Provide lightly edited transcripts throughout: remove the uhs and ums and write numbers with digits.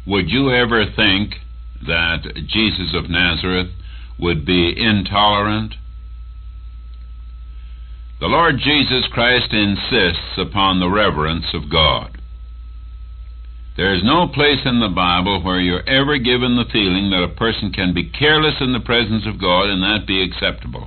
Would you ever think that Jesus of Nazareth would be intolerant? The Lord Jesus Christ insists upon the reverence of God. There is no place in the Bible where you're ever given the feeling that a person can be careless in the presence of God and that be acceptable.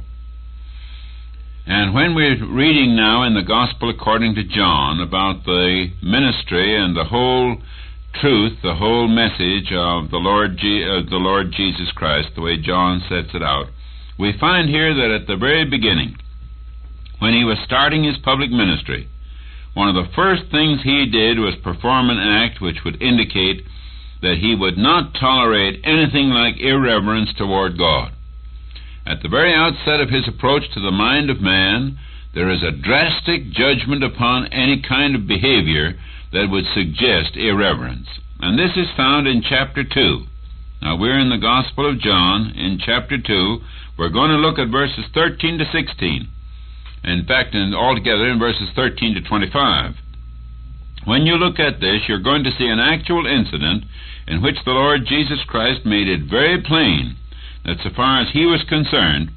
And when we're reading now in the Gospel according to John about the ministry and the whole truth, the whole message of the Lord Jesus Christ, the way John sets it out, we find here that at the very beginning, when he was starting his public ministry, one of the first things he did was perform an act which would indicate that he would not tolerate anything like irreverence toward God. At the very outset of his approach to the mind of man, there is a drastic judgment upon any kind of behavior that would suggest irreverence. And this is found in chapter 2. Now, we're in the Gospel of John in chapter 2. We're going to look at verses 13 to 16. In fact, altogether in verses 13 to 25. When you look at this, you're going to see an actual incident in which the Lord Jesus Christ made it very plain that so far as he was concerned,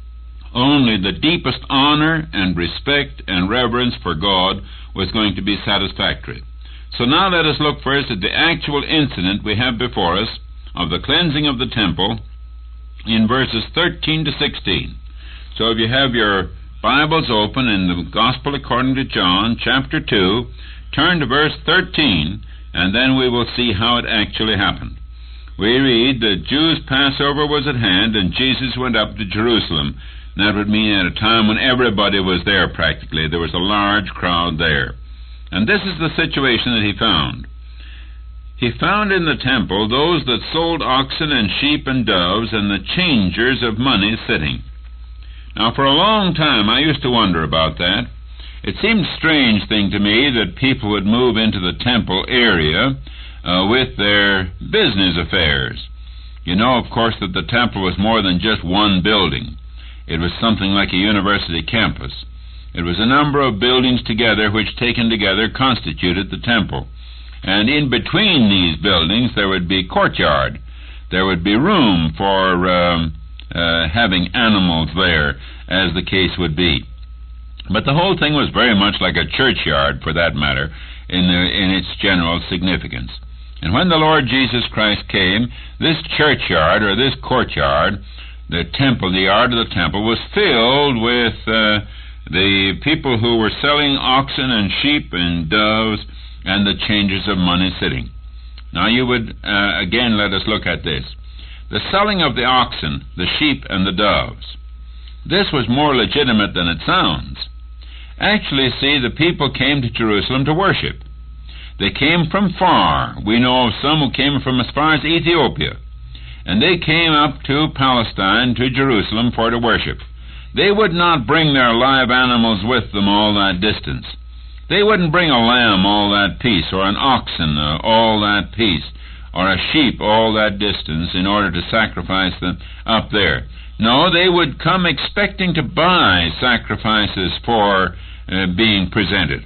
only the deepest honor and respect and reverence for God was going to be satisfactory. So now let us look first at the actual incident we have before us of the cleansing of the temple in verses 13 to 16. So if you have your Bibles open in the Gospel according to John, chapter 2, turn to verse 13, and then we will see how it actually happened. We read, the Jews' Passover was at hand, and Jesus went up to Jerusalem. And that would mean at a time when everybody was there practically. There was a large crowd there. And this is the situation that he found. He found in the temple those that sold oxen and sheep and doves, and the changers of money sitting. Now, for a long time, I used to wonder about that. It seemed a strange thing to me that people would move into the temple area with their business affairs. You know, of course, that the temple was more than just one building. It was something like a university campus. It was a number of buildings together which, taken together, constituted the temple. And in between these buildings, there would be courtyard. There would be room for having animals there, as the case would be. But the whole thing was very much like a churchyard, for that matter, in its general significance. And when the Lord Jesus Christ came, this churchyard, or this courtyard, the temple, the yard of the temple, was filled with the people who were selling oxen and sheep and doves and the changers of money sitting. Now you would, again, let us look at this. The selling of the oxen, the sheep, and the doves. This was more legitimate than it sounds. Actually, see, the people came to Jerusalem to worship. They came from far. We know of some who came from as far as Ethiopia. And they came up to Palestine, to Jerusalem, for to worship. They would not bring their live animals with them all that distance. They wouldn't bring a lamb all that piece, or an oxen all that piece, or a sheep all that distance in order to sacrifice them up there. No, they would come expecting to buy sacrifices for being presented.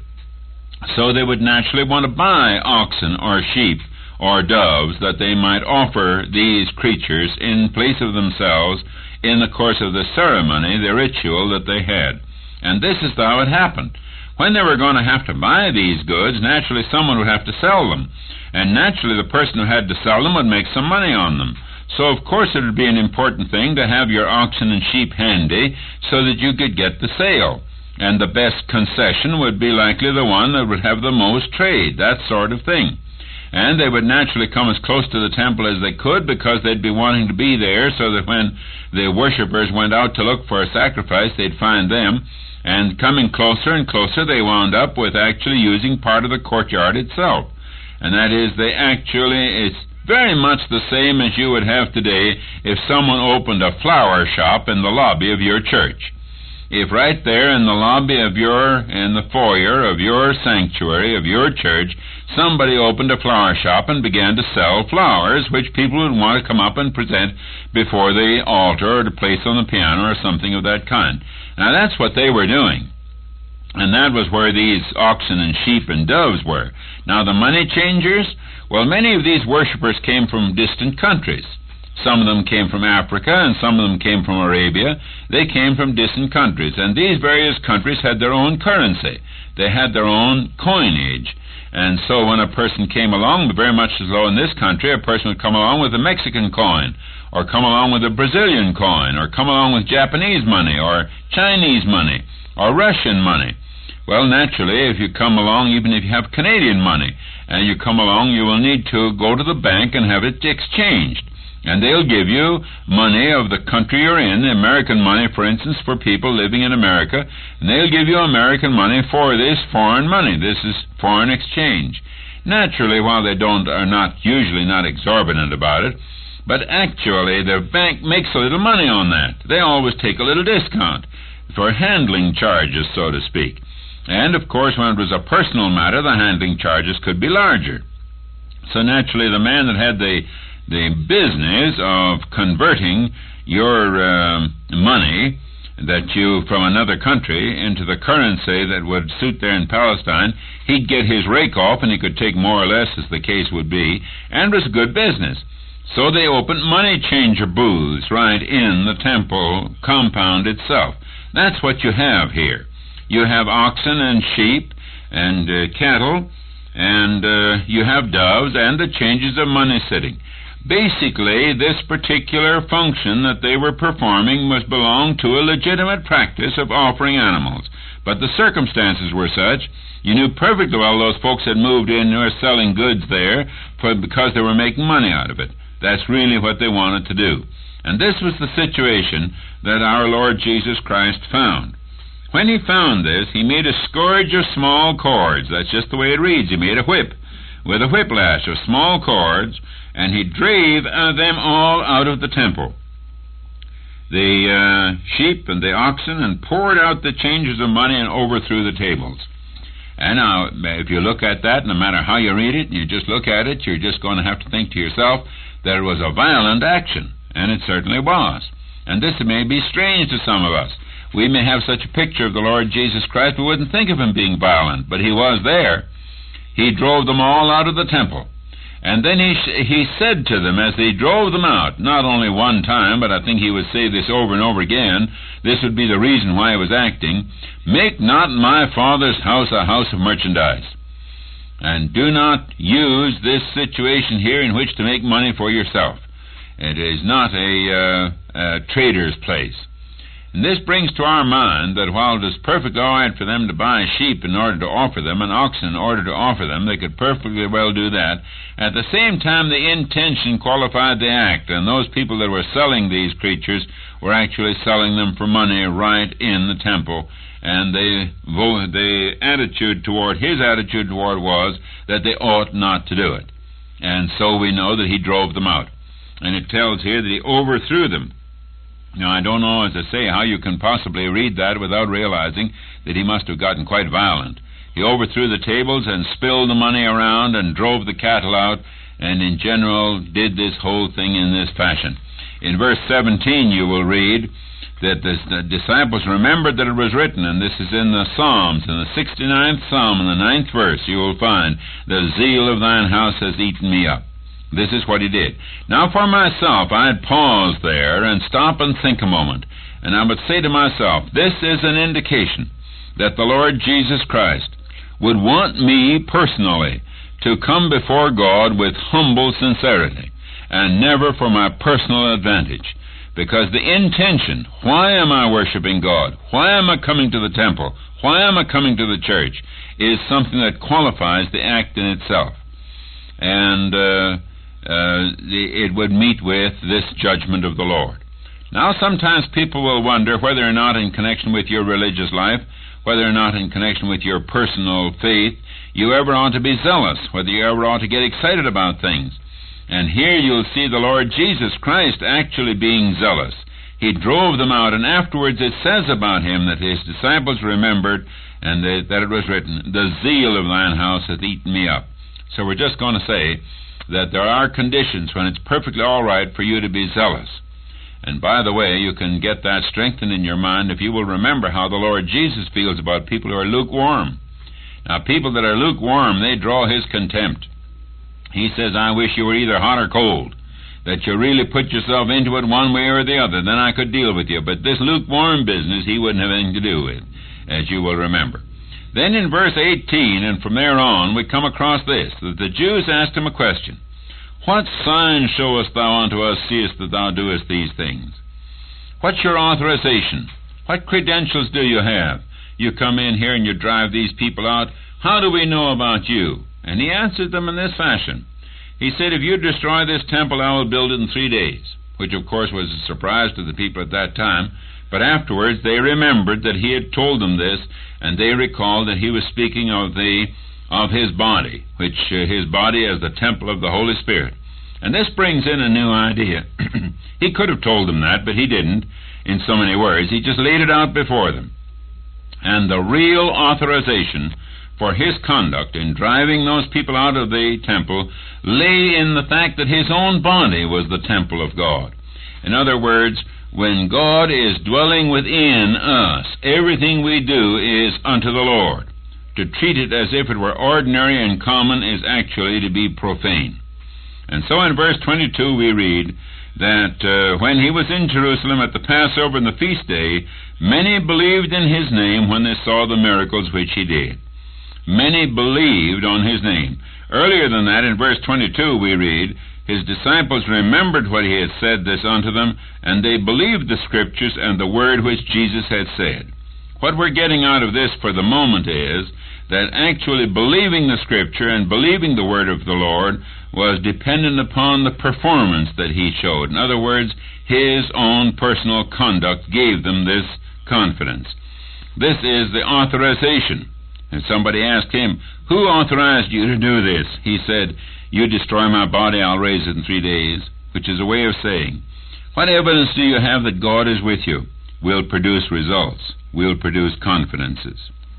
So they would naturally want to buy oxen or sheep or doves that they might offer these creatures in place of themselves in the course of the ceremony, the ritual that they had. And this is how it happened. When they were going to have to buy these goods, naturally someone would have to sell them. And naturally the person who had to sell them would make some money on them. So of course it would be an important thing to have your oxen and sheep handy so that you could get the sale. And the best concession would be likely the one that would have the most trade, that sort of thing. And they would naturally come as close to the temple as they could because they'd be wanting to be there so that when the worshippers went out to look for a sacrifice, they'd find them. And coming closer and closer, they wound up with actually using part of the courtyard itself. And that is, it's very much the same as you would have today if someone opened a flower shop in the lobby of your church. If right there in the lobby of in the foyer of your sanctuary, of your church, somebody opened a flower shop and began to sell flowers, which people would want to come up and present before the altar or to place on the piano or something of that kind. Now that's what they were doing. And that was where these oxen and sheep and doves were. Now the money changers, well, many of these worshippers came from distant countries. Some of them came from Africa, and some of them came from Arabia. They came from distant countries, and these various countries had their own currency. They had their own coinage. And so when a person came along, very much as though in this country, a person would come along with a Mexican coin, or come along with a Brazilian coin, or come along with Japanese money, or Chinese money, or Russian money. Well, naturally, if you come along, even if you have Canadian money, and you come along, you will need to go to the bank and have it exchanged. And they'll give you money of the country you're in, American money, for instance, for people living in America, and they'll give you American money for this foreign money. This is foreign exchange. Naturally, while they are not usually not exorbitant about it, but actually the bank makes a little money on that. They always take a little discount for handling charges, so to speak. And, of course, when it was a personal matter, the handling charges could be larger. So naturally, the man that had the business of converting your money that you from another country into the currency that would suit there in Palestine, he'd get his rake off, and he could take more or less as the case would be, and it was good business. So they opened money changer booths right in the temple compound itself. That's what you have here. You have oxen and sheep and cattle, and you have doves and the changes of money sitting. Basically, this particular function that they were performing must belong to a legitimate practice of offering animals. But the circumstances were such, you knew perfectly well those folks had moved in and were selling goods there because they were making money out of it. That's really what they wanted to do. And this was the situation that our Lord Jesus Christ found. When he found this, he made a scourge of small cords. That's just the way it reads. He made a whip with a whiplash of small cords, and he drave them all out of the temple, the sheep and the oxen, and poured out the changers of money and overthrew the tables. And now, if you look at that, no matter how you read it, you just look at it, you're just going to have to think to yourself that it was a violent action, and it certainly was. And this may be strange to some of us. We may have such a picture of the Lord Jesus Christ, we wouldn't think of him being violent, but he was there. He drove them all out of the temple. And then he said to them as he drove them out, not only one time, but I think he would say this over and over again, this would be the reason why he was acting, "Make not my Father's house a house of merchandise." And do not use this situation here in which to make money for yourself. It is not a trader's place. And this brings to our mind that while it is perfectly all right for them to buy sheep in order to offer them, and oxen in order to offer them, they could perfectly well do that. At the same time, the intention qualified the act, and those people that were selling these creatures were actually selling them for money right in the temple. And his attitude toward was that they ought not to do it. And so we know that he drove them out. And it tells here that he overthrew them. Now, I don't know, as I say, how you can possibly read that without realizing that he must have gotten quite violent. He overthrew the tables and spilled the money around and drove the cattle out, and in general did this whole thing in this fashion. In verse 17 you will read that the disciples remembered that it was written, and this is in the Psalms, in the 69th Psalm, in the 9th verse, you will find, "The zeal of thine house has eaten me up." This is what he did. Now, for myself, I'd pause there and stop and think a moment. And I would say to myself, this is an indication that the Lord Jesus Christ would want me personally to come before God with humble sincerity and never for my personal advantage. Because the intention, why am I worshiping God? Why am I coming to the temple? Why am I coming to the church? Is something that qualifies the act in itself. And it would meet with this judgment of the Lord. Now, sometimes people will wonder whether or not in connection with your religious life, whether or not in connection with your personal faith, you ever ought to be zealous, whether you ever ought to get excited about things. And here you'll see the Lord Jesus Christ actually being zealous. He drove them out, and afterwards it says about him that his disciples remembered, and that it was written, "The zeal of thine house hath eaten me up." So we're just going to say that there are conditions when it's perfectly all right for you to be zealous. And by the way, you can get that strengthened in your mind if you will remember how the Lord Jesus feels about people who are lukewarm. Now, people that are lukewarm, they draw his contempt. He says, I wish you were either hot or cold, that you really put yourself into it one way or the other, then I could deal with you. But this lukewarm business he wouldn't have anything to do with, as you will remember. Then in verse 18, and from there on, we come across this, that the Jews asked him a question. What sign showest thou unto us, seest that thou doest these things? What's your authorization? What credentials do you have? You come in here and you drive these people out. How do we know about you? And he answered them in this fashion. He said, if you destroy this temple, I will build it in 3 days, which of course was a surprise to the people at that time. But afterwards they remembered that he had told them this, and they recalled that he was speaking of his body, which his body as the temple of the Holy Spirit. And this brings in a new idea. He could have told them that, but he didn't in so many words. He just laid it out before them. And the real authorization for his conduct in driving those people out of the temple lay in the fact that his own body was the temple of God. In other words, when God is dwelling within us, everything we do is unto the Lord. To treat it as if it were ordinary and common is actually to be profane. And so in verse 22 we read that when he was in Jerusalem at the Passover and the feast day, many believed in his name when they saw the miracles which he did. Many believed on his name. Earlier than that, in verse 22, we read, his disciples remembered what he had said this unto them, and they believed the Scriptures and the word which Jesus had said. What we're getting out of this for the moment is that actually believing the Scripture and believing the word of the Lord was dependent upon the performance that he showed. In other words, his own personal conduct gave them this confidence. This is the authorization. And somebody asked him, who authorized you to do this? He said, you destroy my body, I'll raise it in 3 days, which is a way of saying, what evidence do you have that God is with you? Will produce results. Will produce consequences.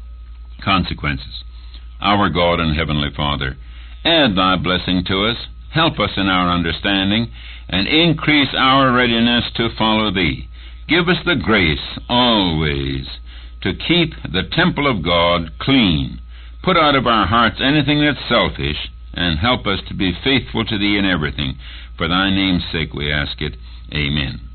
Our God and Heavenly Father, add thy blessing to us, help us in our understanding, and increase our readiness to follow thee. Give us the grace always to keep the temple of God clean. Put out of our hearts anything that's selfish, and help us to be faithful to thee in everything. For thy name's sake we ask it. Amen.